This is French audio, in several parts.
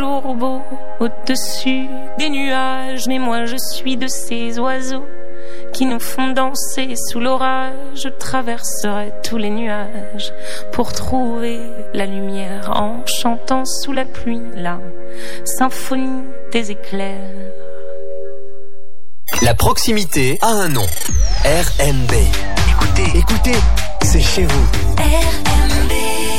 toujours beau au-dessus des nuages. Mais moi je suis de ces oiseaux qui nous font danser sous l'orage. Je traverserai tous les nuages pour trouver la lumière en chantant sous la pluie la symphonie des éclairs. La proximité a un nom. RMB. Écoutez, c'est chez vous. RMB.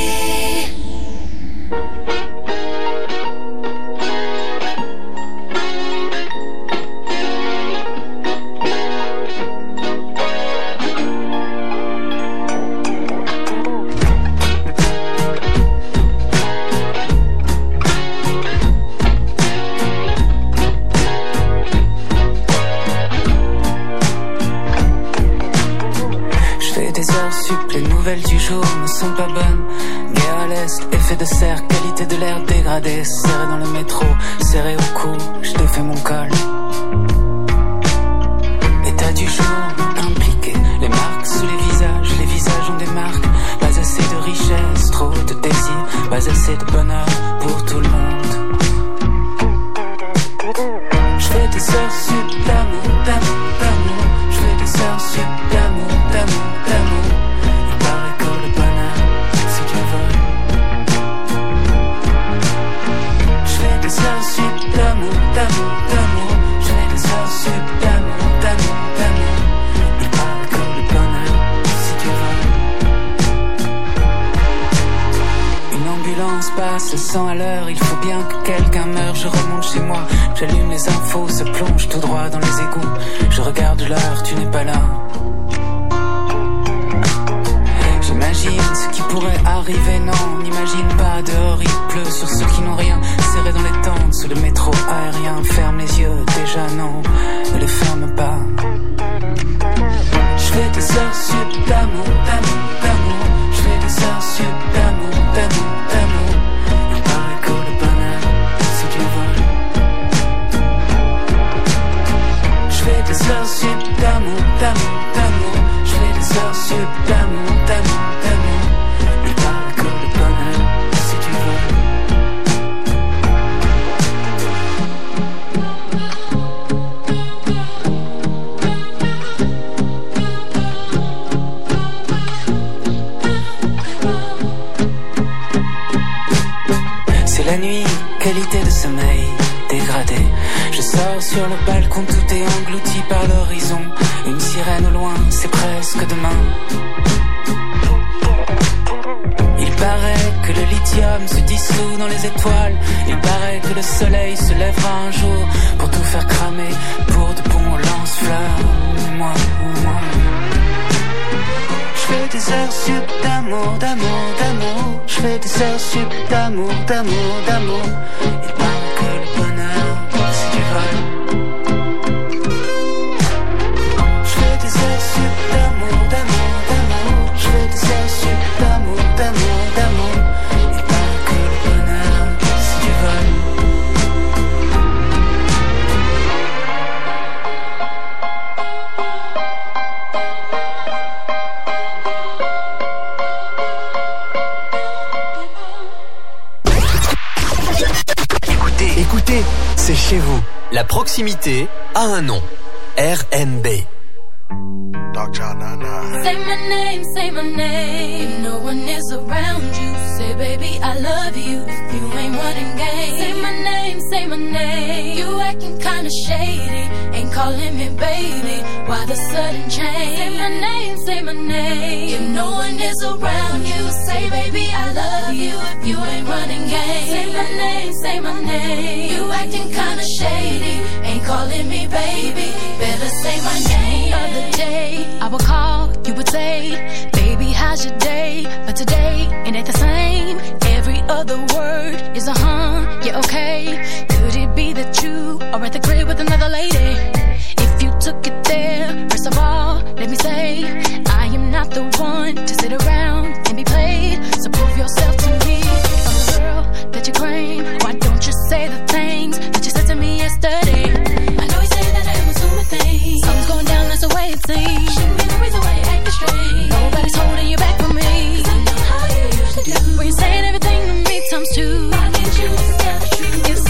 Les nouvelles du jour ne sont pas bonnes. Guerre à l'est, effet de serre, qualité de l'air dégradée. Serré dans le métro, serré au cou, je défais mon col. État du jour, impliqué. Les marques sous les visages ont des marques. Pas assez de richesse, trop de désir. Pas assez de bonheur pour tout le monde. Je fais des heures sup d'amour, d'amour, d'amour. Je fais des heures sup d'amour, d'amour, d'amour. D'amour, d'amour, d'amour, je fais des heures sup d'amour, d'amour, d'amour. Il parle comme le bonheur, si tu veux. Une ambulance passe 100 à l'heure, il faut bien que quelqu'un meure. Je remonte chez moi, j'allume les infos, se plonge tout droit dans les égouts. Je regarde l'heure, tu n'es pas là. J'imagine ce qui pourrait arriver, non, n'imagine pas. Dehors il pleut sur ceux qui n'ont rien. Serré dans les tentes, sous le métro aérien. Ferme les yeux, déjà non, ne les ferme pas. Je fais des heures sup d'amour, d'amour, d'amour. Je fais des heures sup d'amour, d'amour, d'amour. Il paraît que le bonheur, si tu veux. Je fais des heures sup d'amour, d'amour, d'amour. Je fais des heures sup d'amour, d'amour, d'amour. Il paraît que le bonheur, si tu veux. C'est la nuit, qualité de sommeil dégradée. Je sors sur le balcon, tout est englouti par l'horizon. Une sirène au loin, c'est presque demain. Il paraît que le lithium se dissout dans les étoiles. Il paraît que le soleil se lèvera un jour pour tout faire cramer, pour de bons lance-flammes. Moi. Je fais des heures sup d'amour, d'amour, d'amour. Je fais des heures sup d'amour, d'amour, d'amour. Il paraît que le bonheur, si tu veux. Je fais des heures sup d'amour, d'amour, d'amour. Je fais des heures sup d'amour, d'amour, d'amour. Il paraît que le bonheur, si tu veux. Écoutez, c'est chez vous. La proximité a un nom. RMB. Say my name. If no one is around you, say baby I love you. If you ain't running game, say my name. You acting kinda shady, ain't calling me baby. Why the sudden change? Say my name. If no one is around you, say baby I love you. If you ain't running game, say my name. You acting kinda shady, ain't calling me baby. Better say my name. The other day I would call, you would say, baby how's your day? But today it ain't the same. Every other word is a yeah, okay. Could it be that you are at the crib with another lady? If you took it there, first of all, let me say, I am not the one to sit around and be played. So prove yourself to me. I'm the girl that you claim. Why don't you say the things that you said to me yesterday? I know you say that I am assuming things. Something's going down, that's the way it seems. Shouldn't be the reason why you acting strange. Nobody's holding you back from me. 'Cause I know how you usually do. When you're saying everything to me times two. Why can't you just tell the truth? If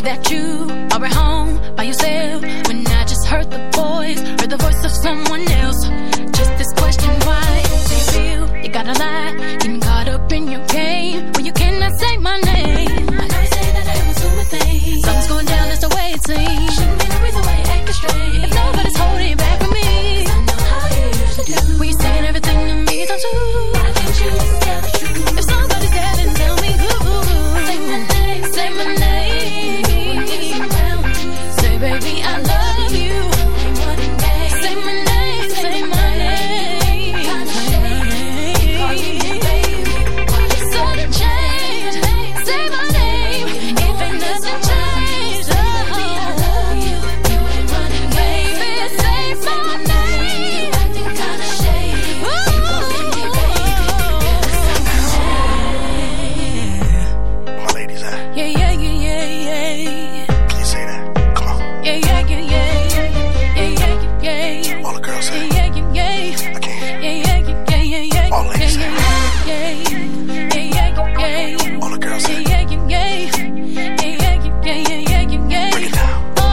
believe that you are at home by yourself when I just heard the voice of someone else. Just this question, why do you feel you gotta lie, getting caught up in your game when you cannot say my name? I know you say that I am assuming things. Something's going down, that's the way it seems. Shouldn't be the reason why you're acting strange. If nobody's holding you back from me, 'cause I know how you used to do. When you're saying everything to me, don't you? Why can't you just tell the truth? If somebody's there, then tell me who. Say my name, say my name. Say baby, I love you. Say my name, say my name. Sudden change, say my name. If ain't nothing changed, oh, baby, say my name. Acting kinda shady. My ladies, yeah, yeah, yeah, yeah, yeah. Can you say that? Come on. Yeah, yeah, yeah, yeah, yeah, yeah, yeah. All the girls say. Yeah, yeah, yeah, yeah. I can't. Yeah, yeah, yeah, yeah, yeah. All ladies say. Yeah, yeah, yeah, yeah. All the girls say. Yeah, yeah, yeah, yeah, yeah, yeah, yeah. Break it down. Oh.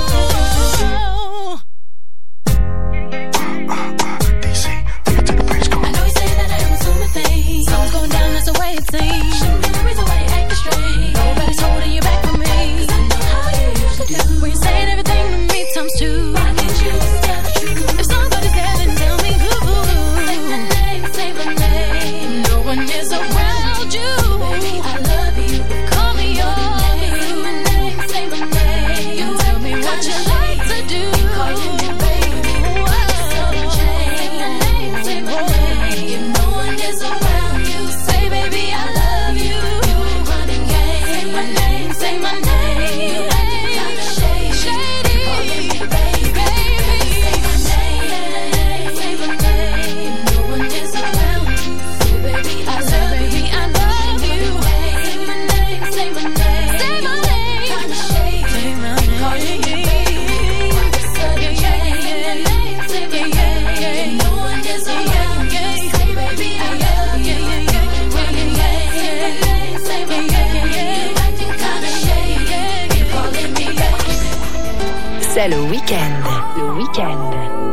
DC, take it to the bridge, come I on. know you say that I am assuming things. Something's going down, that's the way it seems. Shouldn't be the reason why you're acting strange. Nobody's holding you back from me, 'cause I know how you used to do. When you're saying everything to me times two. Why can't you just tell the truth? If somebody's there, then tell me who. Say my name, say my name. No one is around you. Baby, I love you. Call me yours. Say my name, say my name. You tell me what you like to do. Calling me baby. Sudden change. Say my name, say my name. If no one is around you, say baby, I love you. You ain't running game. Say my name, say my name. You acting kinda shady. Calling me baby. Say my name, say my name. If no one is around you, say baby, I love you. I love you. Say my name, say my name. Say my name. Kinda shady. Say my name. Calling me baby. Sudden change. Say my name, say my name. If no one is around you, say baby, I love you. Running game. Say my name, say my name. You acting kinda shady. Calling me baby. C'est le week-end. Le week-end.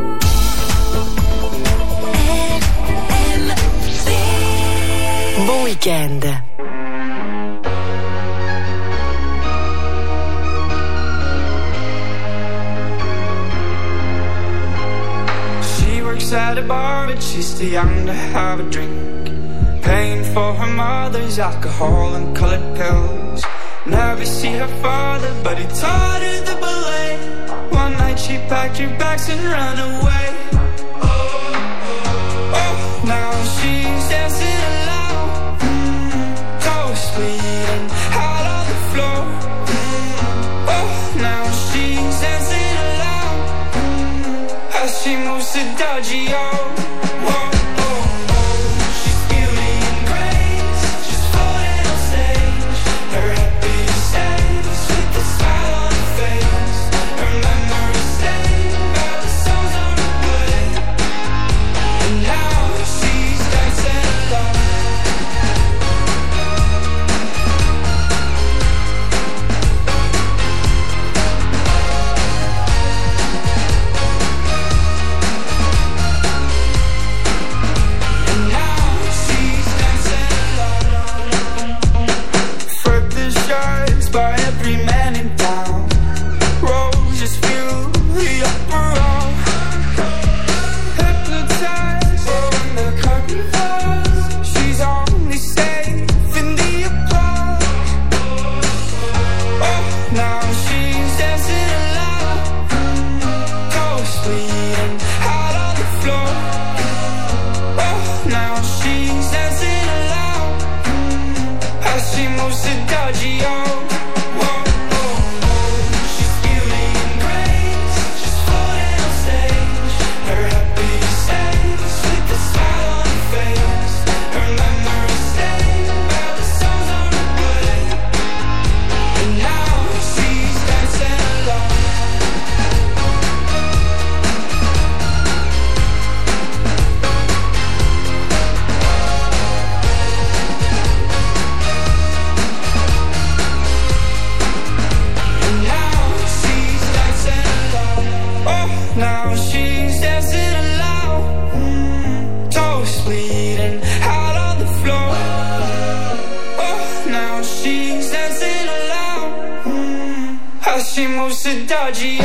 Bon week-end. She works at a bar, but she's too young to have a drink. Paying for her mother's alcohol and colored pills. Never see her father, but he taught her the ballet. One night she packed her bags and ran away. Oh, now she's dancing alone, toes bleeding out on the floor. Oh, now she's dancing alone, as she moves to dodgy, oh. She's beauty and grace, she's floating on stage. Her happiest days with a smile on her face. Her memories stay about the songs on her play. And now she's dancing alone. now she's dancing alone. How she moves to Dodgy,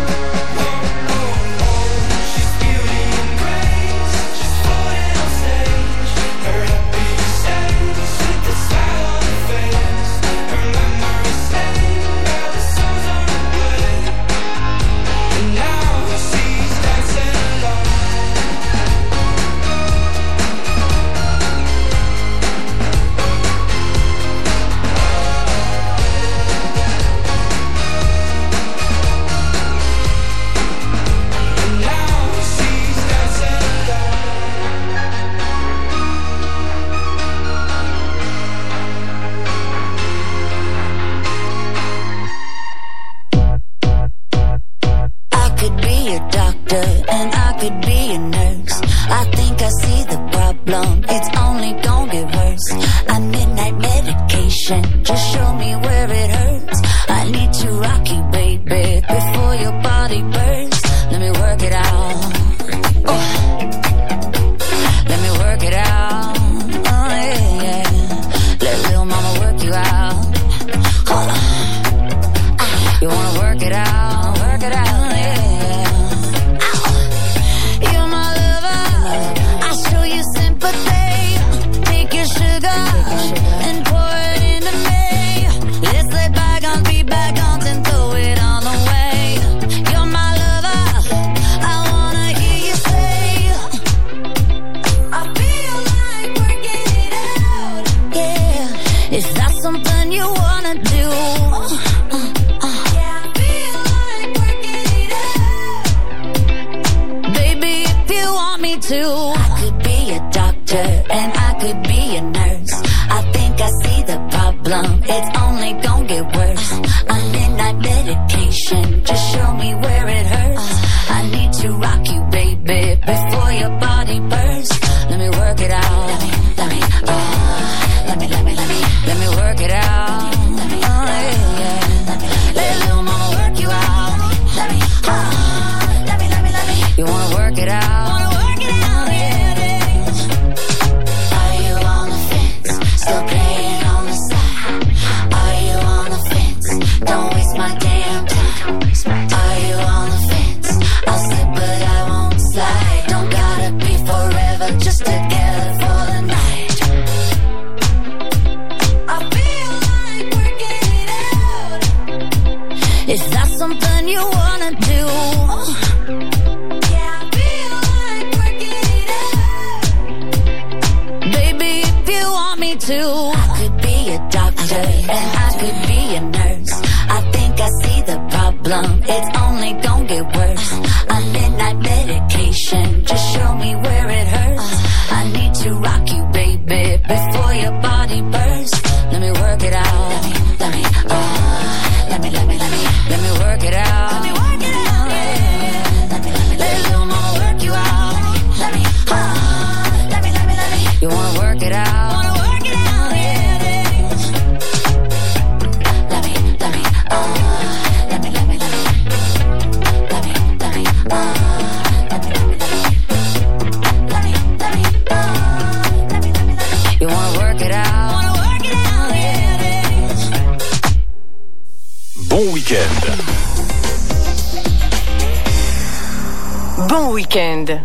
Bon week-end.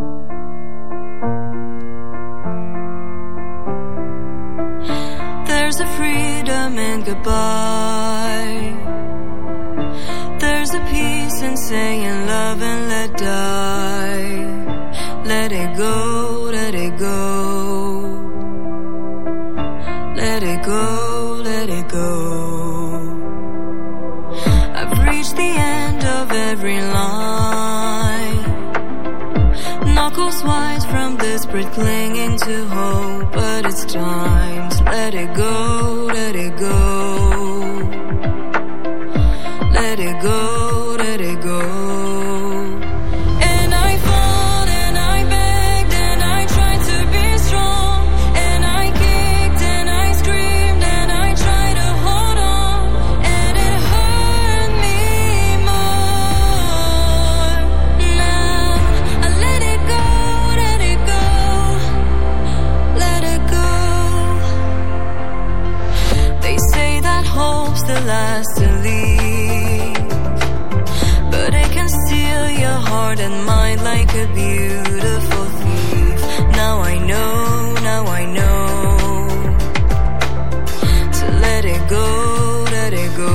There's a freedom in goodbye. There's a peace in saying love and let die. Let it go, let it go. Let it go, let it go. I've reached the end of every line. Knuckles wise from desperate clinging to hope. But it's time to let it go, let it go. Let it go, let it go. And I fought and I begged and I tried to be strong. And I kicked and I screamed and I tried to hold on. And it hurt me more. Now I let it go, let it go. Let it go. heart and mind like a beautiful thief. Now I know to let it go, let it go.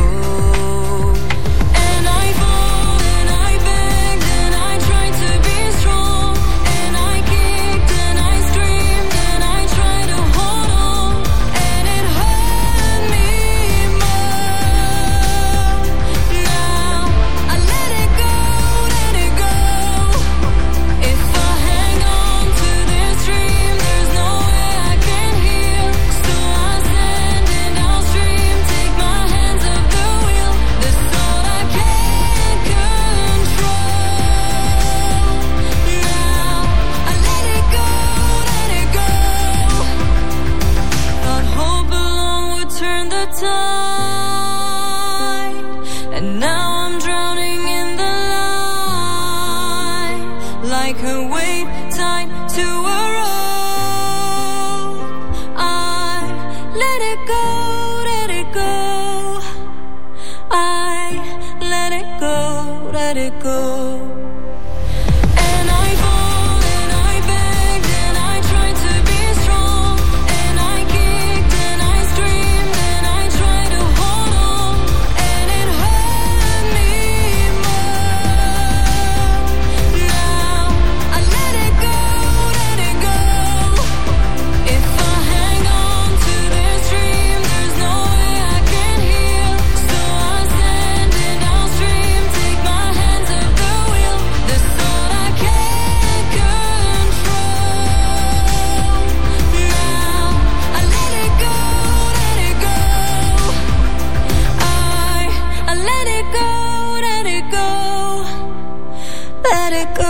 And I fought and I begged and I tried to be strong, and I kicked and I screamed and I tried to hold on, and it hurt me more. Now I let it go, let it go. If I hang on to this dream, there's no way I can heal. So I stand and I'll stream, take my hands off the wheel. This thought I can't control. Now I let it go, let it go. Thought hope alone would turn the tide, and now I'm drowning in the light, like a weight tied to a rope. I let it go, let it go. I let it go, let it go. And I fought and I begged and I tried to be strong, and I kicked and I screamed and I tried to hold on, and it hurt me more. Now I let it go, let it go. If I hang on to this dream, there's no way I can heal. So I stand and I'll stream, take my hands off the wheel. This thought I can't control. Now I let it go, let it go. I let it go, let it go. Let it go.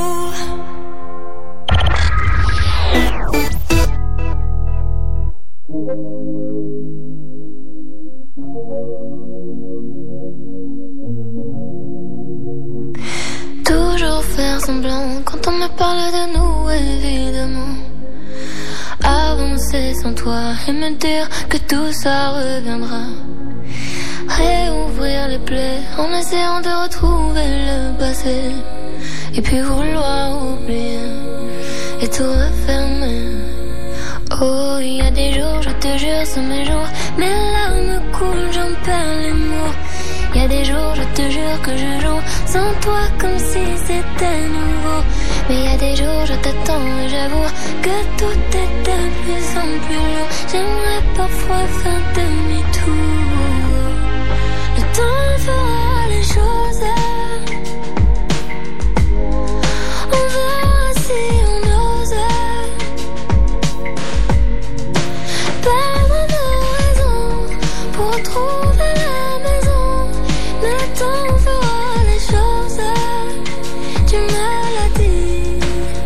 Toujours faire semblant quand on me parle de nous, évidemment. Avancer sans toi et me dire que tout ça reviendra. Réouvrir les plaies en essayant de retrouver le passé. Et puis vouloir oublier et tout refermer. Oh, il y a des jours, je te jure, sont mes jours. Mes larmes coulent, j'en perds les mots. Il y a des jours, je te jure que je joue sans toi comme si c'était nouveau. Mais il y a des jours, je t'attends et j'avoue que tout est de plus en plus lourd. J'aimerais parfois faire demi-tour. Le temps fera les choses. On verra si on ose perdre nos raisons pour trouver la maison. Mais le temps fera les choses. Tu me l'as dit.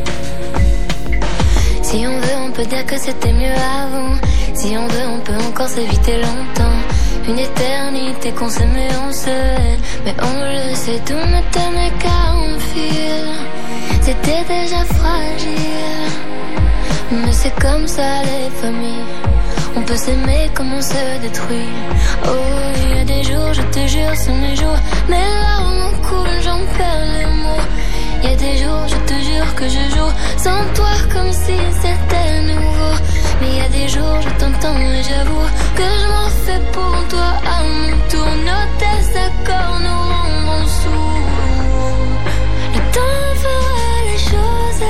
Si on veut, on peut dire que c'était mieux avant. Si on veut, on peut encore s'éviter longtemps. Une éternité qu'on s'aimait, on se hait. Mais on le sait, tout ne tenait qu'à un fil. C'était déjà fragile. Mais c'est comme ça les familles. On peut s'aimer comme on se détruit. Oh, il y a des jours, je te jure, sont mes jours. Mes larmes coulent, j'en perds les mots. Il y a des jours, je te jure que je joue sans toi comme si c'était nouveau. Mais il y a des jours, je t'entends et j'avoue que je m'en fais pour toi à mon tour. Nos désaccords nous rendront sourds. Le temps fera les choses.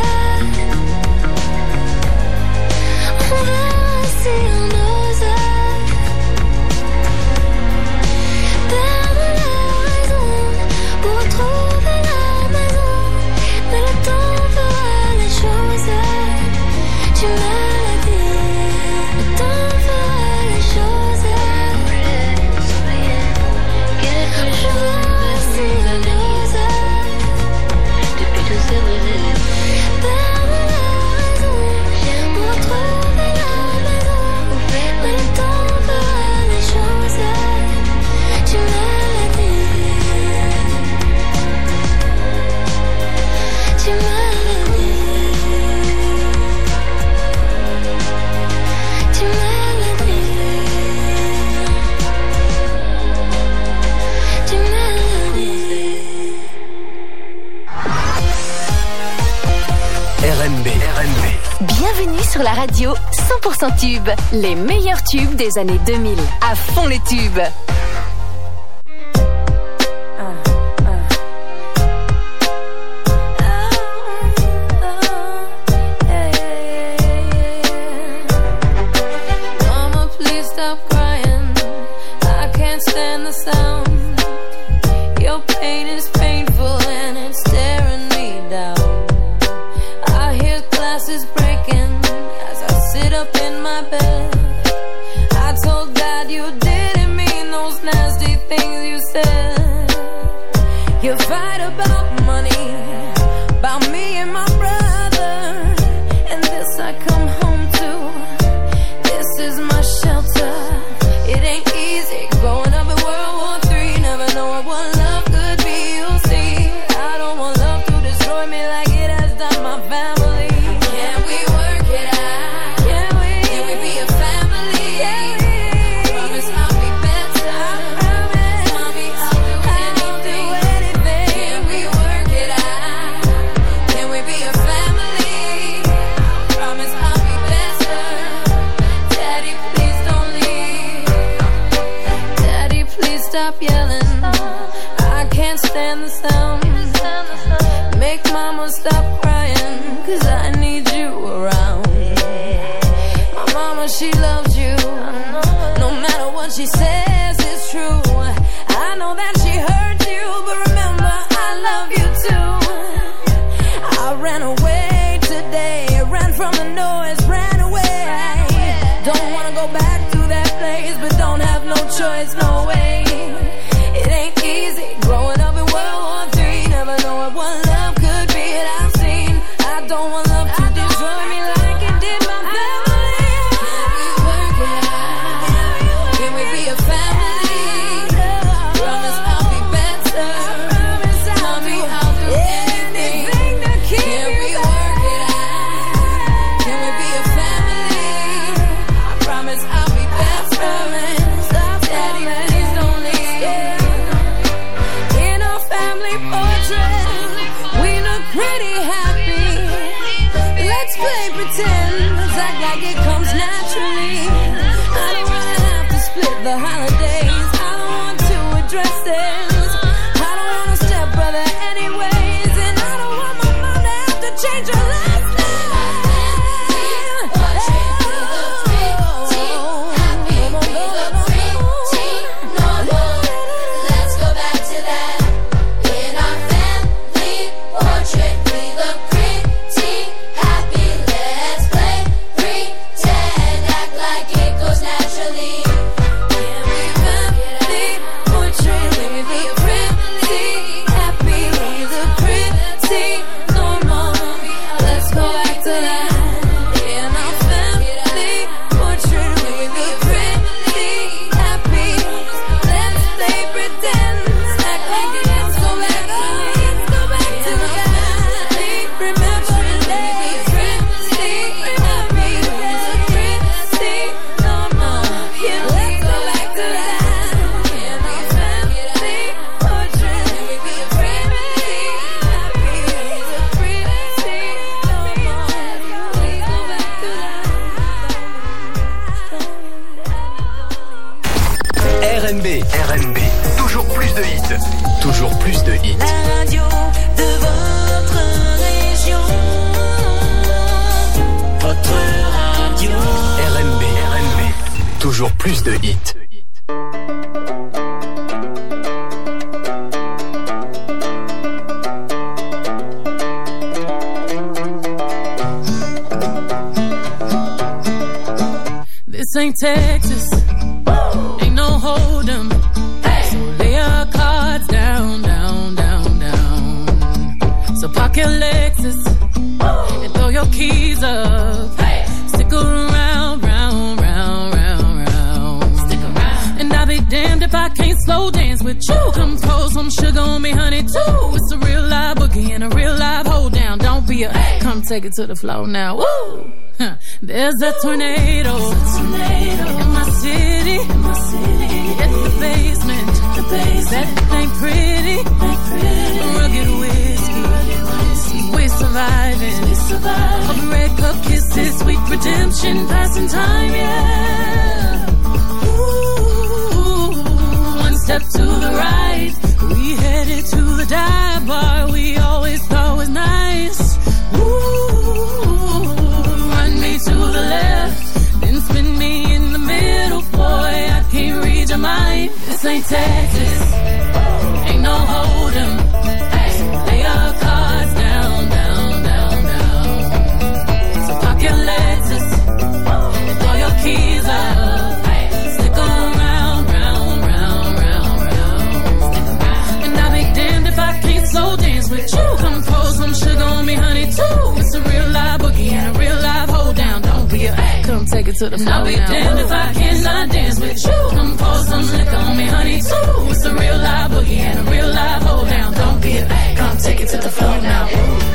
On verra si on ose perdre la raison pour trouver la maison. Mais le temps fera les choses. Tu me l'as dit. Le temps fera les choses. Quelque chose si on ose. sur la radio 100% tubes. Les meilleurs tubes des années 2000. À fond les tubes. Mama, please stop crying. I can't stand the sound. Your pain is painful and it's tearing me down. I hear glasses breaking as I sit up in my bed. I told God you didn't mean those nasty things you said. You fight about money, about me and my brother, and this I come home to. This is my shelter. It ain't easy growing up in World War III. Never knowing what love could be. You'll see, I don't want love to destroy me like it has done my family. Can we work it out? Can we be a family? Promise I'll be better. Mommy, I'll do anything. Can we work it out? Can we be a family? Promise I'll be better. Daddy, please don't leave. Daddy, please stop yelling. I can't stand the sound. Make mama stop crying, 'cause I need you around. My mama, she loves you. No matter what she says, it's true. I know that she hurt you, but remember, I love you too. I ran away today, ran from the noise, ran away. Don't wanna go back to that place, but don't have no choice, no way. It ain't easy growing up in World War III, never knowing what love could be that I've seen. I don't want love to destroy me like it did my family. Can we work it out? Can we be a family? Promise I'll be better. Mommy, I'll do anything. Can we work it out? Can we be a family? I promise I'll be better. Daddy, please don't leave. In our family portrait, we look pretty happy. Let's play pretend, let's act like it comes naturally. I don't wanna have to split the holidays. I don't want two addresses. I don't want a stepbrother anyways. And I don't want my mom to have to change her last name. Let's go back to that. In our family portrait, we look pretty happy. Let's play pretend, act like it goes naturally. Can we family portrait? Can we be pretty happy? We look pretty normal. Let's go back to that. In our family portrait, we look pretty happy. Let's play pretend, act like it goes so back. Let's go back to that. Remember to be pretty happy. We look pretty normal. Let's go back to that. In our family portrait, can we be pretty happy? We look pretty normal. Let's go back to that. RNB, toujours plus de hits, toujours plus de hits. La radio de votre région. Votre radio. RNB, toujours plus de hits. This ain't Texas, ain't no hold'em. So lay your cards down, down, down, down. So park your Lexus and throw your keys up. Stick around, round, round, round, round. Stick around. And I'll be damned if I can't slow dance with you. Come pour some sugar on me, honey, too. It's a real live boogie and a real live hold down. Don't be a come take it to the floor now. Woo! There's a tornado in my city. At the basement. That ain't pretty. Rugged whiskey. With some surviving. All the red cup kisses, sweet redemption, passing time, yeah. Ooh, one step to the right, we headed to the dive bar we always thought was nice. Ooh, run me to the left, then spin me in the middle, boy, I can't read your mind. This ain't Texas, ain't no hold'em. Lay your cards down, down, down, down. So park your Lexus and throw your keys up. Stick around, round, round, round, round. And I'll be damned if I can't slow dance with you. Come pour some sugar on me, honey, too. It's a real live boogie and a real live hold down. Don't be a come take it to the floor. I'll be damned if I cannot dance with you. Come pour some liquor on me, honey, too. It's a real live boogie and a real live hold down. Don't be a come take it to the floor now.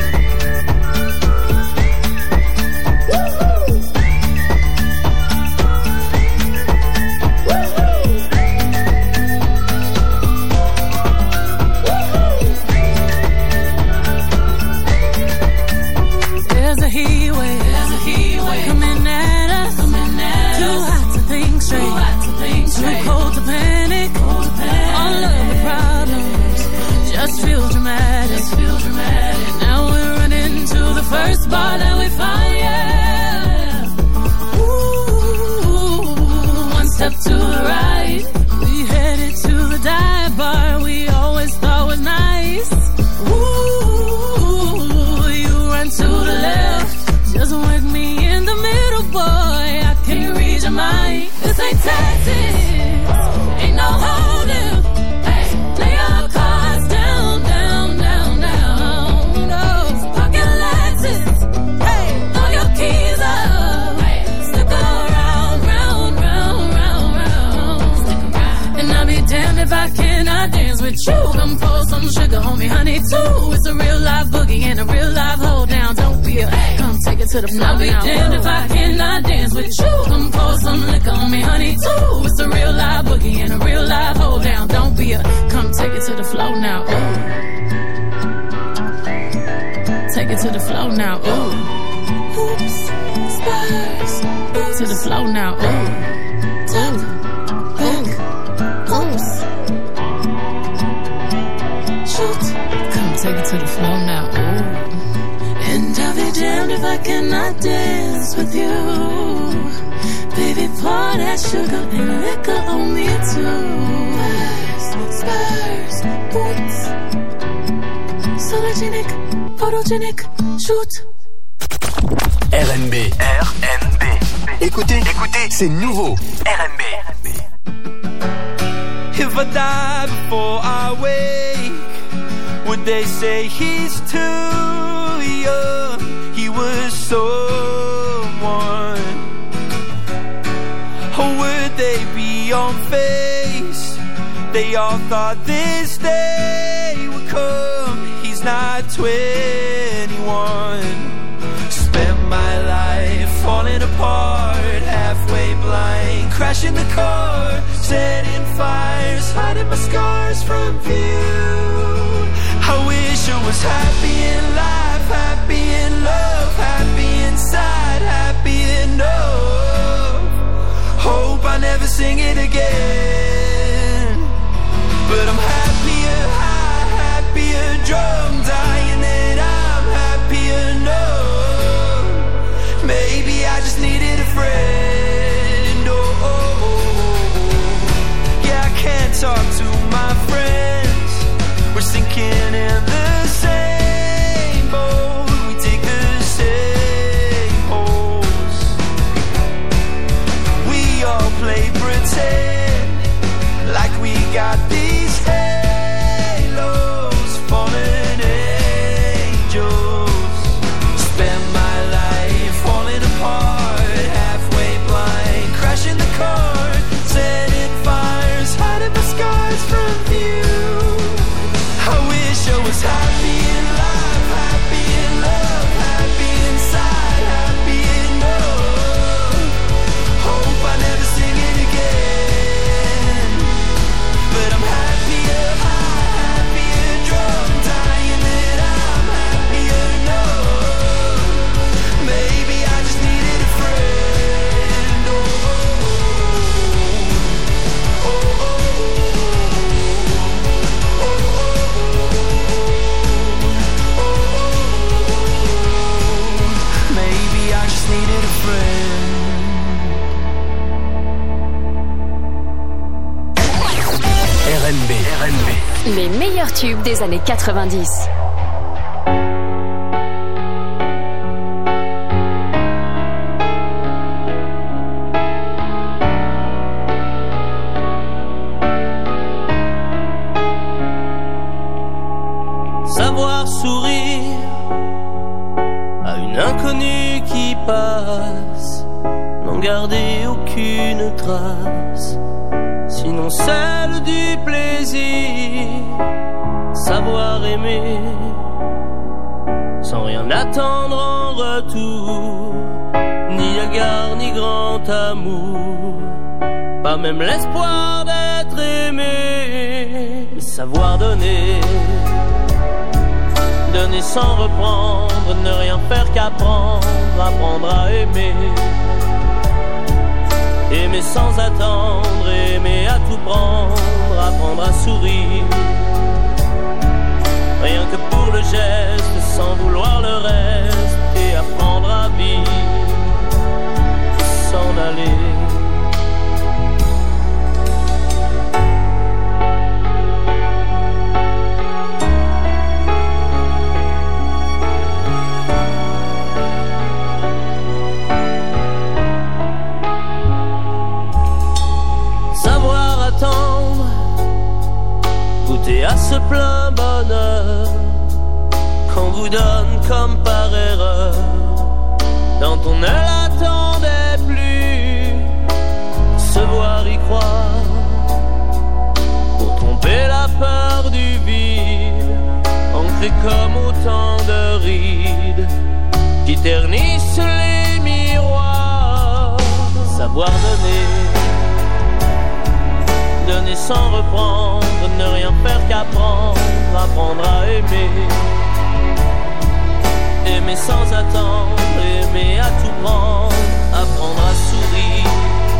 There's a heat wave coming at us. Too hot to think straight, too cold to panic. All of the problems just feel dramatic. Now we're running to the first bar that we find, yeah. Ooh, one step to the right, we headed to the dive bar we always thought was nice. Ooh, you run to the left, just work me in the middle, boy, I can't read your mind. This ain't Texas, ain't no hold'em. Lay your cards down, down, down, down. No, park your Lexus, throw your keys up. Stick around, round, round, round, round. And I'll be damned if I cannot dance with you. Come pour some sugar on me, honey, too. It's a real live boogie and a real live hold down. Don't be a come take it to the floor. I'll be damned if I cannot dance with you. Come pour some liquor on me, honey, too. It's a real live boogie and a real live hold down. Don't be a come take it to the floor now. Ooh. Take it to the floor now. Ooh. Oops, Spurs. To the floor now. Ooh. Oops. Shoot. Come take it to the floor now. Ooh. And I'll be damned if I cannot dance with you. Baby, pour that sugar and liquor on me too. Spurs, boots. Sologenic, photogenic, shoot. RNB. Écoutez, c'est nouveau. RNB. If I die before I wake, would they say he's too young? He was someone. Or would they be on face? They all thought this day would come. He's not 21. Spent my life falling apart, halfway blind, crashing the car, setting fires, hiding my scars from view. I wish I was happy in life, happy in love, happy inside, happy enough. Hope I never sing it again. But I'm happier high, happier drunk, dying that I'm happy enough. Maybe I just needed a friend. Yeah, I can't talk to my friends. We're sinking in the same boat. We dig the same holes. We all play pretend like we got these halos falling in. Les meilleurs tubes des années 90. Savoir sourire à une inconnue qui passe, n'en garder aucune trace, sinon celle du plaisir. Savoir aimer sans rien attendre en retour, ni égard ni grand amour, pas même l'espoir d'être aimé. Mais savoir donner, donner sans reprendre, ne rien faire qu'apprendre, apprendre à aimer. Aimer sans attendre, aimer à tout prendre, apprendre à sourire. Rien que pour le geste, sans vouloir le reste, et apprendre à vivre, et s'en aller. À ce plein bonheur qu'on vous donne comme par erreur, dont on ne l'attendait plus. Se voir y croire pour tromper la peur du vide, ancré comme autant de rides qui ternissent les miroirs. Savoir donner sans reprendre, ne rien faire qu'apprendre, apprendre à aimer. Aimer sans attendre, aimer à tout prendre, apprendre à sourire.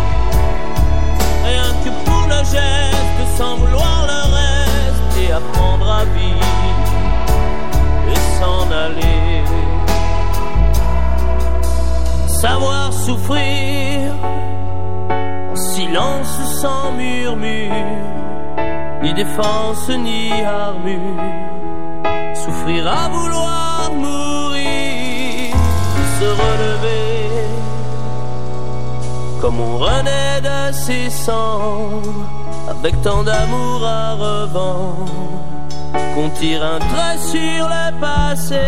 Rien que pour le geste, sans vouloir le reste, et apprendre à vivre, et s'en aller. Savoir souffrir, silence sans murmure, ni défense ni armure. Souffrir à vouloir mourir, se relever comme on renaît de ses cendres, avec tant d'amour à revendre qu'on tire un trait sur le passé.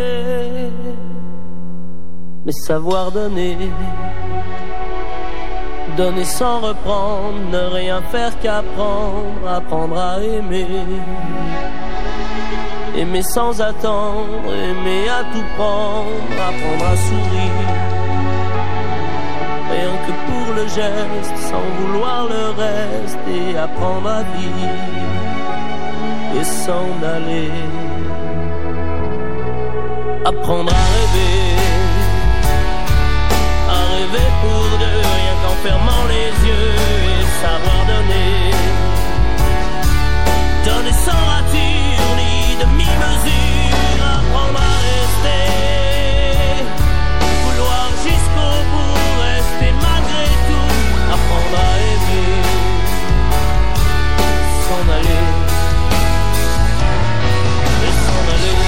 Mais savoir donner, donner sans reprendre, ne rien faire qu'apprendre, apprendre à aimer. Aimer sans attendre, aimer à tout prendre, apprendre à sourire. Rien que pour le geste, sans vouloir le reste, et apprendre à vivre, et s'en aller. Apprendre à rêver pour deux, rien qu'en fermant les yeux, et savoir donner, donner sans rature ni demi-mesure, apprendre à rester, vouloir jusqu'au bout, rester malgré tout, apprendre à aimer, s'en aller, et s'en aller.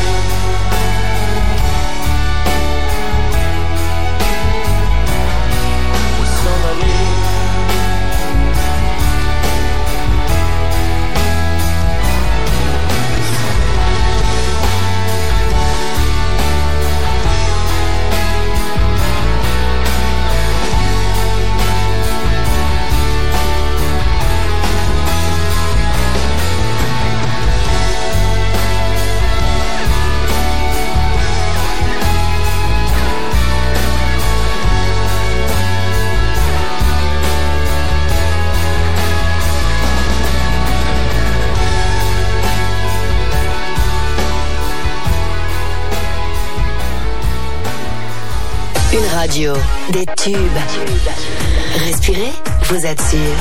Radio, des tubes. Respirez, vous êtes sûr.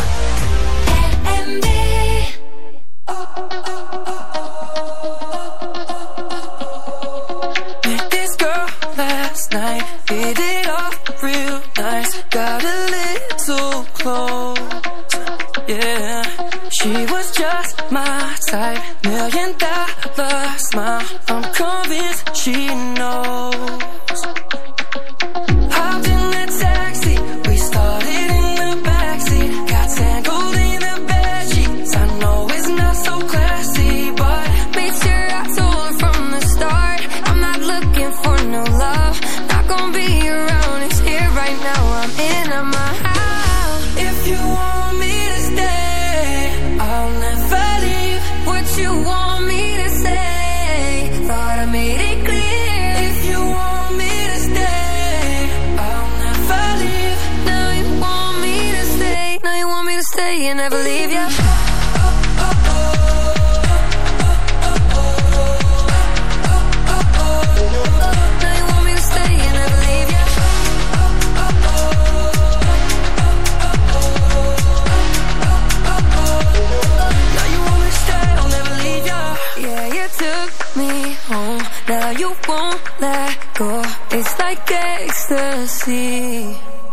Met this girl last night, hit it off real nice, got a little close, yeah. She was just my outside. $1 million smile, I'm convinced she knows. Hopped in that taxi, we started in the backseat. Got tangled in the bedsheets. I know it's not so classy, but made sure I told her from the start, I'm not looking for no love. Not gonna be around, it's here right now. I'm in my house. If you want me to stay, I'll never leave. What you want me to say, thought I made it clear. If you want me to stay, I'll never leave. Now you want me to stay, now you want me to stay and never leave ya. Now you won't let go. It's like ecstasy.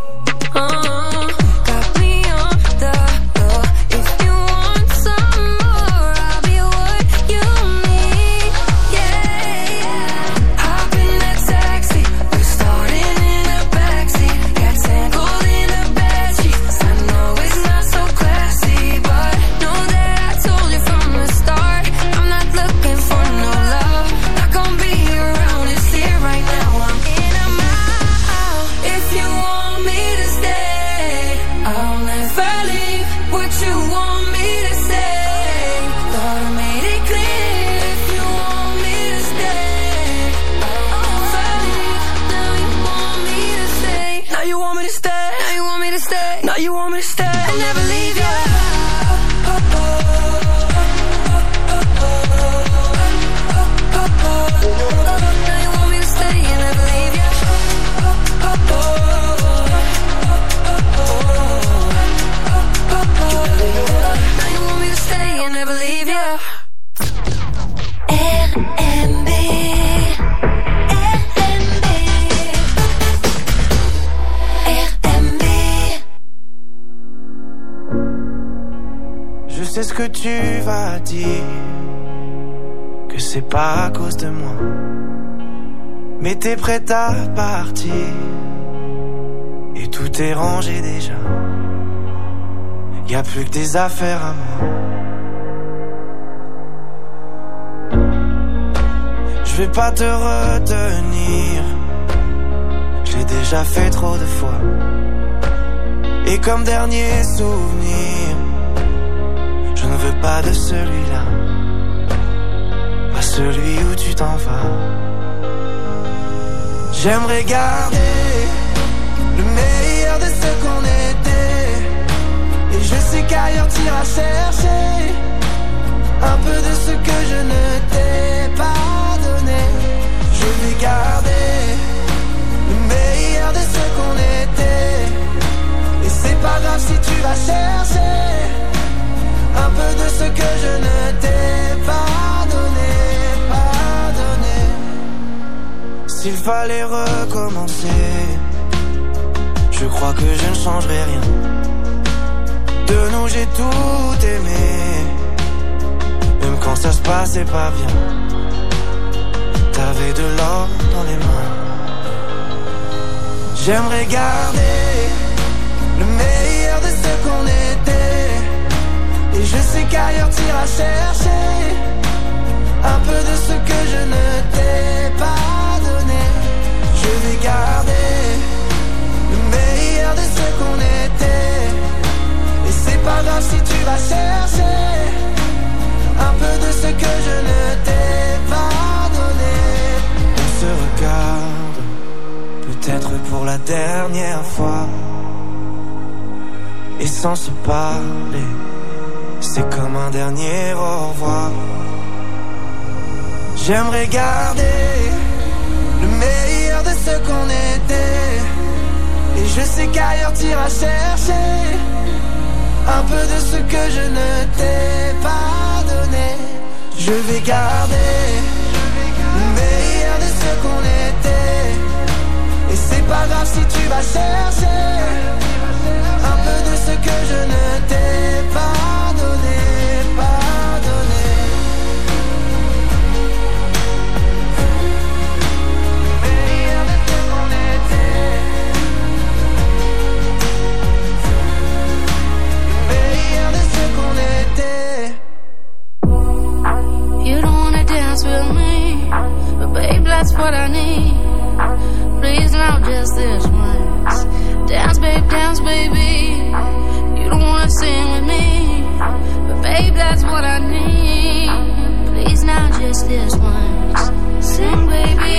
Got me on the floor. If you want some more, I'll be what you need. Yeah. Hop in that taxi, we're starting in the backseat. Got tangled in the bedsheets. I know it's not so classy, but know that I told you from the start, I'm not looking for no love. Not gonna be around, it's here right now. I'm in a mile. If you want me to stay, I'll never leave. What you want me to say, thought I made it clear. If you want me to stay, I'll never leave. Now you want me to stay, now you want me to stay, now you want me to stay, now you want me to stay and never leave ya. Now you want me to stay and never leave ya. Now you want me to stay and never leave ya. RMB, RMB. Je sais ce que tu vas dire, que c'est pas à cause de moi, mais t'es prête à partir et tout est rangé déjà. Y'a plus que des affaires à moi. Je vais pas te retenir, j'ai déjà fait trop de fois. Et comme dernier souvenir, je ne veux pas de celui-là, pas celui où tu t'en vas. J'aimerais garder le meilleur de ce qu'on était, et je sais qu'ailleurs t'iras chercher un peu de ce que je ne t'ai pas donné. Je vais garder le meilleur de ce qu'on était, et c'est pas grave si tu vas chercher un peu de ce que je ne t'ai pas donné, pas donné. S'il fallait recommencer, je crois que je ne changerai rien. De nous j'ai tout aimé, même quand ça se passait pas bien. T'avais de l'or dans les mains. J'aimerais garder le meilleur de ce qu'on était, et je sais qu'ailleurs t'iras chercher un peu de ce que je ne t'ai pas donné. Je vais garder le meilleur de ce qu'on était, et c'est pas grave si tu vas chercher un peu de ce que je ne t'ai pas donné. On se regarde, peut-être pour la dernière fois, et sans se parler, c'est comme un dernier au revoir. J'aimerais garder le meilleur de ce qu'on était, et je sais qu'ailleurs t'iras chercher un peu de ce que je ne t'ai pas donné. Je vais garder le meilleur de ce qu'on était, et c'est pas grave si tu vas chercher un peu de ce que je ne t'ai pas donné, pas donné. just this once. Sing, baby.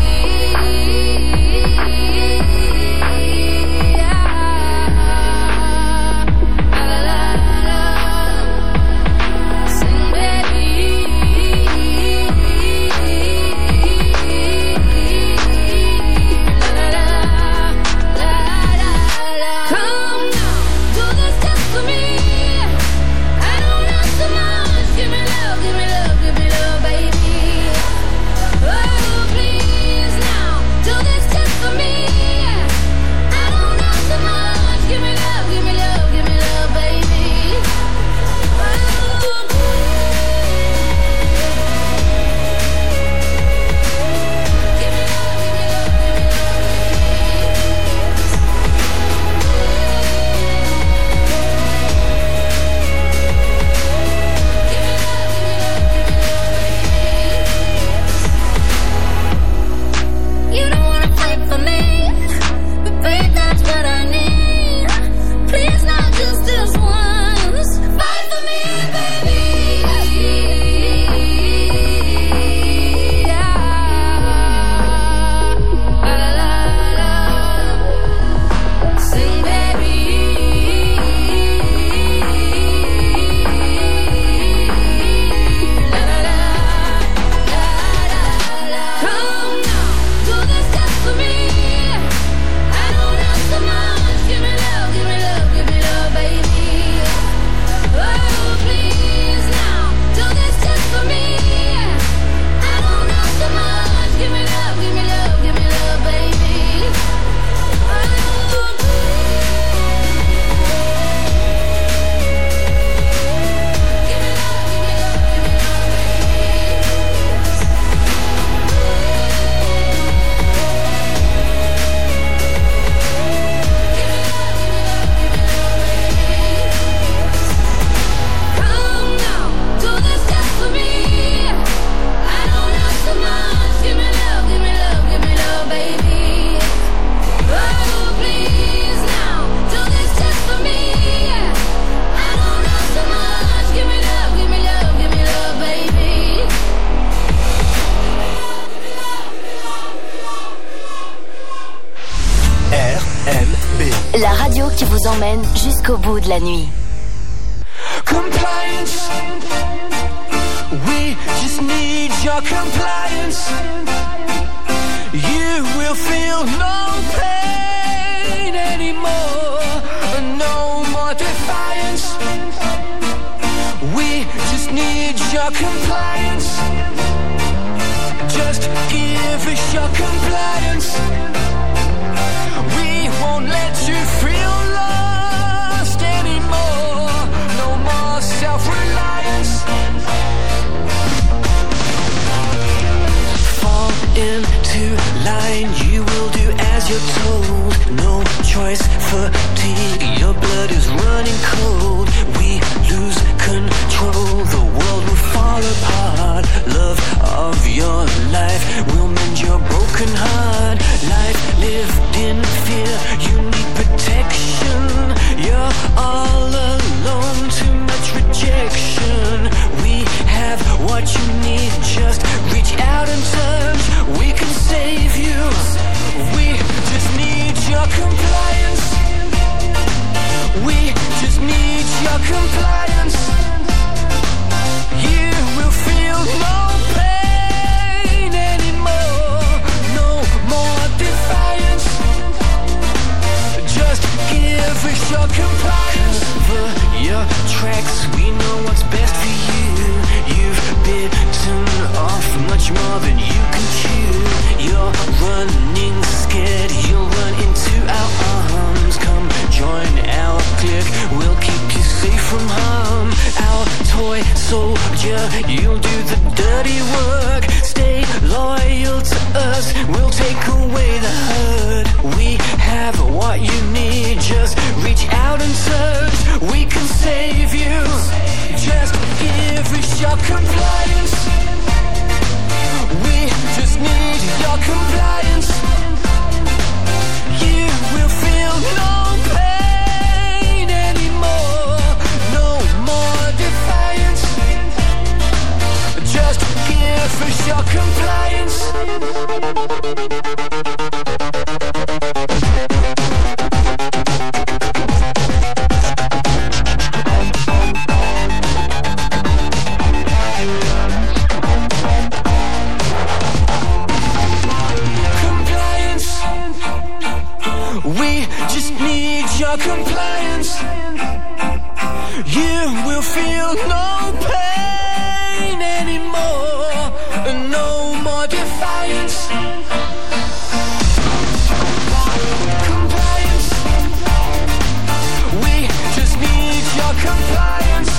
La radio qui vous emmène jusqu'au bout de la nuit. Compliance, we just need your compliance. You will feel no pain anymore, no more defiance. We just need your compliance. Just give us your compliance. We won't let you feel lost anymore. No more self-reliance. Fall into line, you will do as you're told. No choice, fatigue, your blood is running cold. We lose control, the world will fall apart. Love of your life will mend your broken heart. Life lived in fear, you need protection. You're all alone, too much rejection. We have what you need, just reach out and touch. We can save you. We just need your compliance. We just need your compliance. You will feel no pain anymore, no more defiance. Just give us your compliance. Cover your tracks, we know what's best for you. You've bitten off much more than you can chew. You're running scared, you'll run into our arms. Come join our clique, we'll keep you safe from harm. Our toy soldier, you'll do the dirty work. Stay loyal to us, we'll take away the hurt. We have what you need, just reach out and touch. We can save you. Just give us your compliance. We just need your compliance. You will feel no pain anymore, no more defiance. Just give feel no pain anymore, no more defiance. Compliance, we just need your compliance.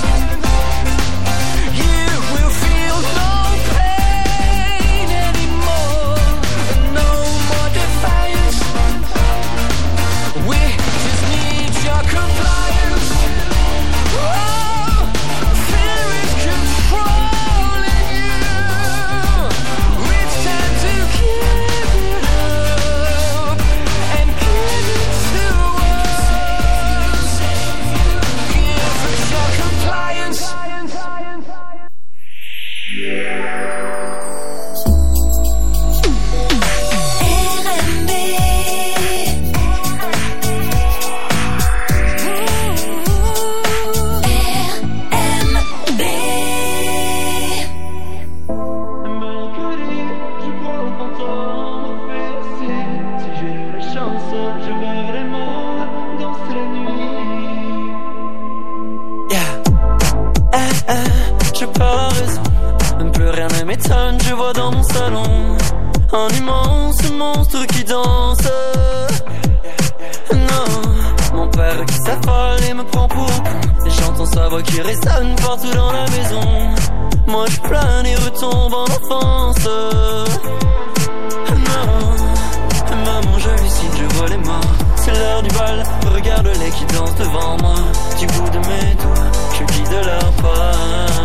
You will feel no pain anymore, no more defiance. We just need your compliance. Oh, fear is controlling you. It's time to give it up and give it to us. Give us your compliance. J'ai pas raison, même plus rien ne m'étonne. Je vois dans mon salon un immense monstre qui danse. Non, mon père qui s'affole et me prend pour un con. Et j'entends sa voix qui résonne partout dans la maison. Moi je plane et retombe en enfance. Non, maman j'hallucine, je vois les morts. C'est l'heure du bal, regarde-les qui dansent devant moi. Du bout de mes doigts, je guide leur pas.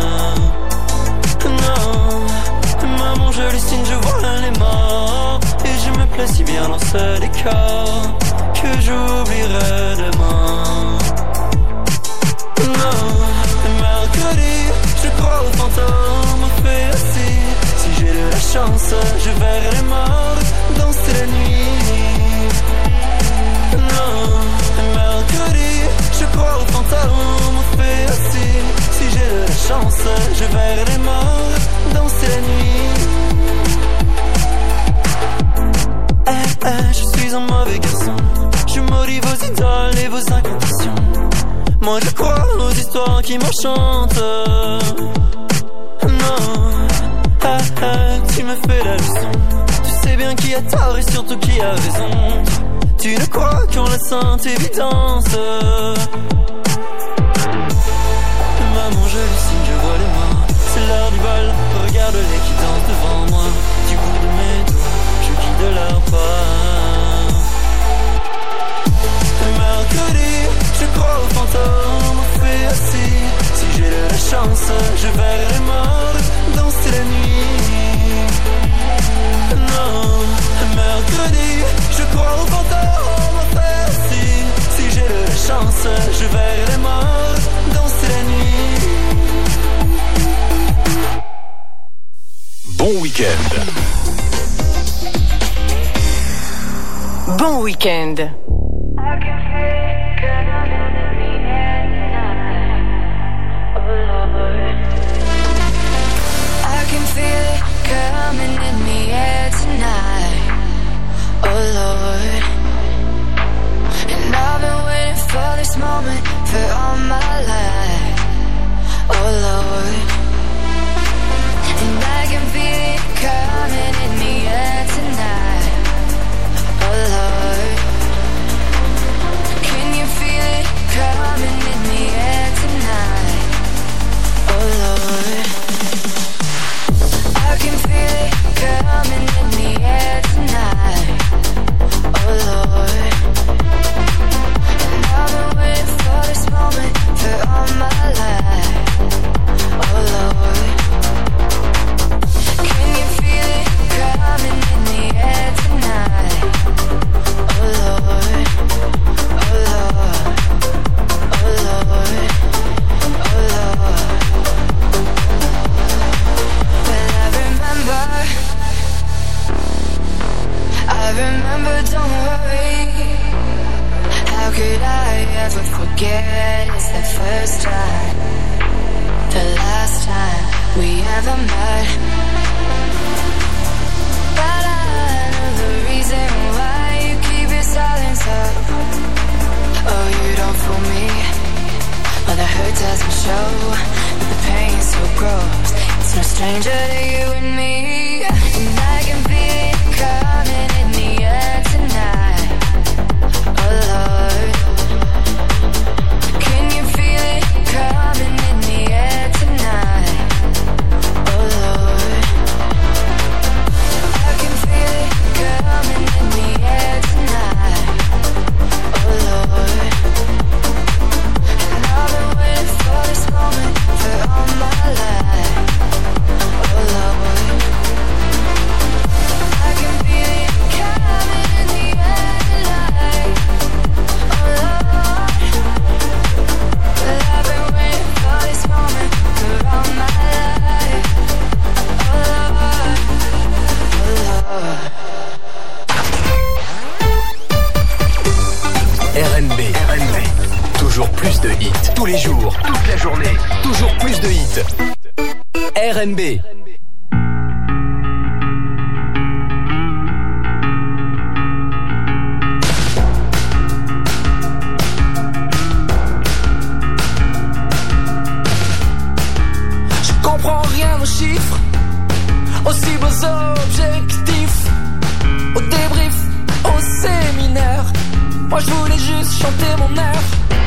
Non, maman j'hallucine, je vois les morts. Et je me plais si bien dans ce décor que j'oublierai demain. Non, mercredi, je crois aux fantômes, on fait assis. Si j'ai de la chance, je verrai les morts danser la nuit. Non, mercredi, je crois aux fantômes, on fait assis. Si j'ai de la chance, je verrai les morts danser la nuit. Je suis un mauvais garçon, je maudis vos idoles et vos incantations. Moi je crois aux histoires qui m'enchantent. Non, tu me fais la leçon. Tu sais bien qui a tort et surtout qui a raison. Tu ne crois qu'en la sainte évidence. Maman j'hallucine, je vois les morts. C'est l'heure du bal, regarde-les qui dansent devant moi. Du bout de mes doigts, je guide leur pas. Mercredi, je crois aux fantômes, on fait assis. Si j'ai de la chance, je verrai les morts danser la nuit. Non, mercredi, je crois aux fantômes, on fait assis. Si j'ai de la chance, je verrai les morts danser la nuit. Bon week-end. Bon week-end. Coming in the air tonight, oh Lord. And I've been waiting for this moment for all my life, oh Lord. And I can feel it coming in the air tonight, oh Lord. Can you feel it coming in the air tonight, oh Lord. I can feel it coming in the air tonight, oh Lord. And I've been waiting for this moment for all my life, oh Lord. Can you feel it coming in the air tonight, oh Lord, oh Lord, oh Lord, oh Lord. I remember, don't worry. How could I ever forget? It's the first time, the last time we ever met. But I know the reason why you keep your silence up. Oh, you don't fool me. Well, the hurt doesn't show, but the pain still grows. It's no stranger to you and me, and I can feel it coming in the air tonight. Oh Lord, can you feel it coming in the air tonight? Oh Lord, I can feel it coming in the air tonight. Oh Lord, and I've been waiting for this moment for all my life. Oh Lord, I can feel it coming in the air tonight. Oh Lord, well I've been waiting for this moment for all my life. Oh Lord, oh Lord. RNB. Toujours plus de hits. Tous les jours, toute la journée. Toujours plus de hits. RNB. Je comprends rien aux chiffres, aussi beaux objectifs, au débrief, au séminaire. Moi je voulais juste chanter mon air.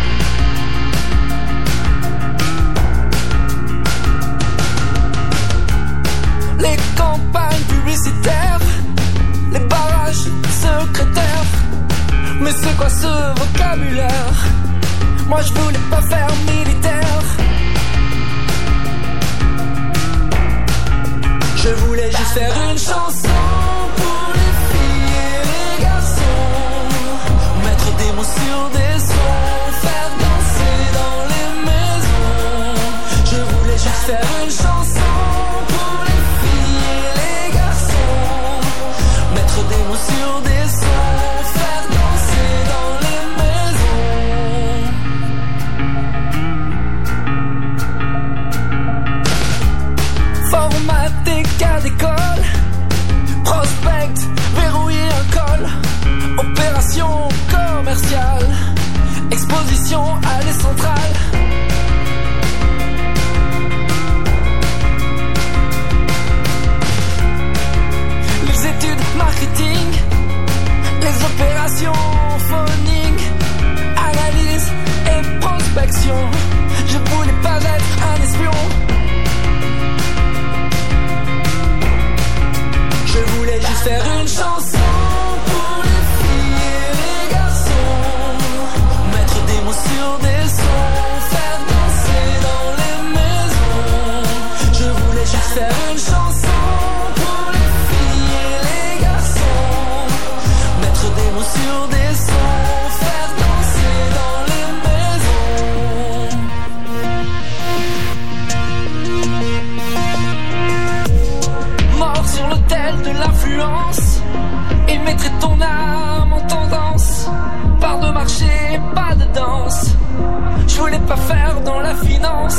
Les campagnes publicitaires, les barrages secrétaires. Mais c'est quoi ce vocabulaire? Moi je voulais pas faire militaire. Je voulais juste faire une chanson pour les filles et les garçons, mettre des mots sur des sons, faire danser dans les maisons. Je voulais juste faire une chanson pour les filles et les garçons, mettre des mots sur des sons, faire danser dans les maisons. Formater cas d'école, prospect, verrouiller un col, opération commerciale, exposition allée centrale. Les études marketing, les opérations phoning, analyse et prospection. Je voulais pas être un espion. Je voulais juste faire une chanson pour les filles et les garçons, mettre des mots sur des sons, faire danser dans les maisons. Je voulais juste faire une chanson pour les filles et les garçons, mettre des mots sur des sons, faire danser dans les maisons. Mort sur l'autel de l'influence, et mettrait ton âme en tendance. Part de marché, pas de danse. Je voulais pas faire dans la finance.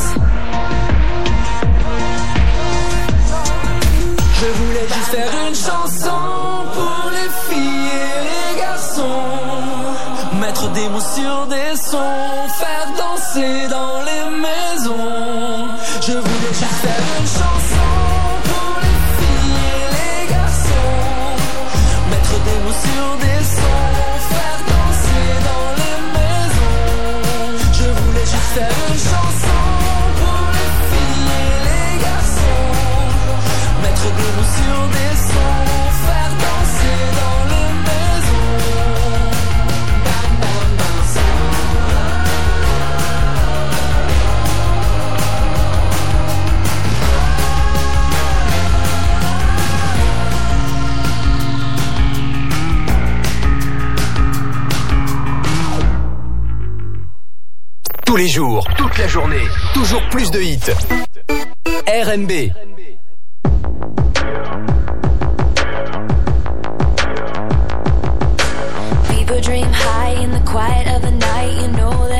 Je voulais juste faire une chanson pour les filles et les garçons, mettre des mots sur des sons, faire danser dans les maisons. Je voulais juste faire une chanson pour les filles et les garçons, mettre des mots sur des sons, faire danser dans les maisons. Je voulais juste faire une chanson pour les filles et les garçons, mettre des mots sur des sons, faire danser dans les maisons. Bam, bam, bam, Tous les jours, toute la journée, toujours plus de hits. RNB. People dream high in the quiet of the night. You know